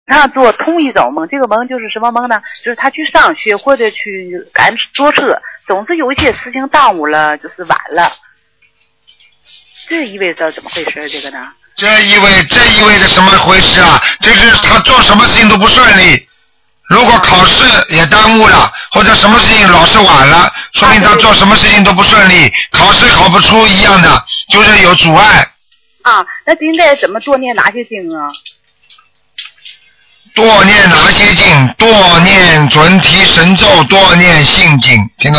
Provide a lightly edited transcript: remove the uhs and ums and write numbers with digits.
他做同一种梦，这个梦就是什么梦呢？就是他去上学或者去坐车，总是有一些事情耽误了，就是晚了。这意味着怎么回事？这个呢？ 这意味着什么回事啊？就是他做什么事情都不顺利。如果考试也耽误了，或者什么事情老是晚了，说明他做什么事情都不顺利，考试考不出一样的，就是有阻碍。 啊，那应该怎么多念哪些经啊？ 多念哪些经？多念准提神咒，多念心经，听得